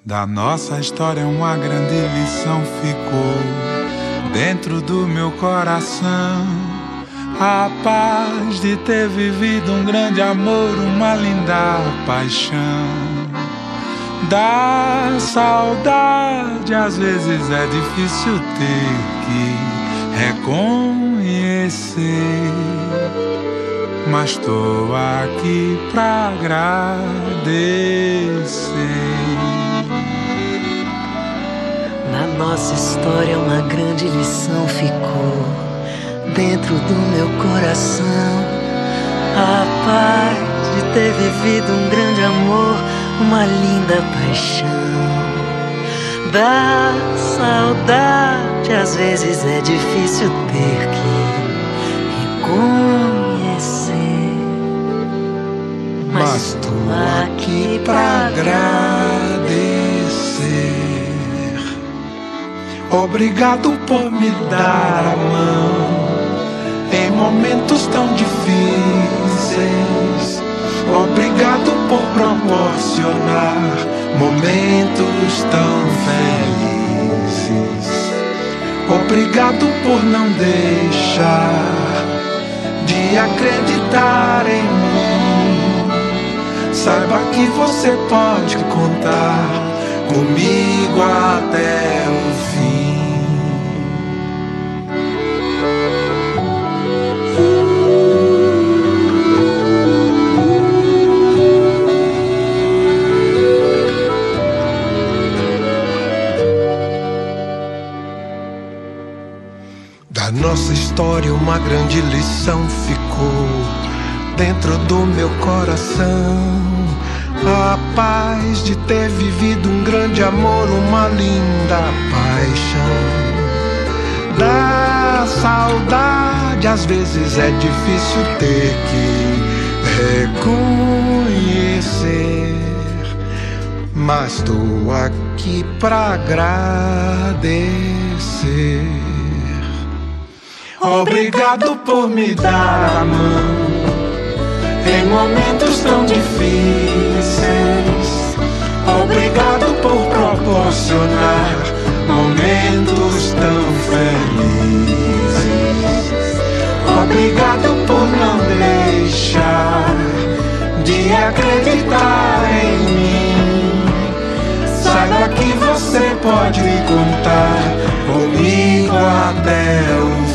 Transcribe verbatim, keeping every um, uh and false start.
Da nossa história uma grande lição ficou dentro do meu coração. A paz de ter vivido um grande amor, uma linda paixão. Da saudade às vezes é difícil ter que reconhecer, mas tô aqui pra agradecer. Na nossa história uma grande lição ficou dentro do meu coração. A paz de ter vivido um grande amor, uma linda paixão. Da saudade às vezes é difícil ter que reconhecer, mas tô aqui pra agradecer. Obrigado por me dar a mão em momentos tão difíceis. Obrigado por proporcionar momentos tão felizes. Obrigado por não deixar de acreditar em mim. Saiba que você pode contar comigo até o fim. Da nossa história uma grande lição ficou dentro do meu coração. A paz de ter vivido um grande amor, uma linda paixão. Da saudade às vezes é difícil ter que reconhecer, mas tô aqui pra agradecer. Obrigado por me dar a mão em momentos tão difíceis. Obrigado por proporcionar momentos tão felizes. Obrigado por não deixar de acreditar em mim. Saiba que você pode contar comigo até o fim.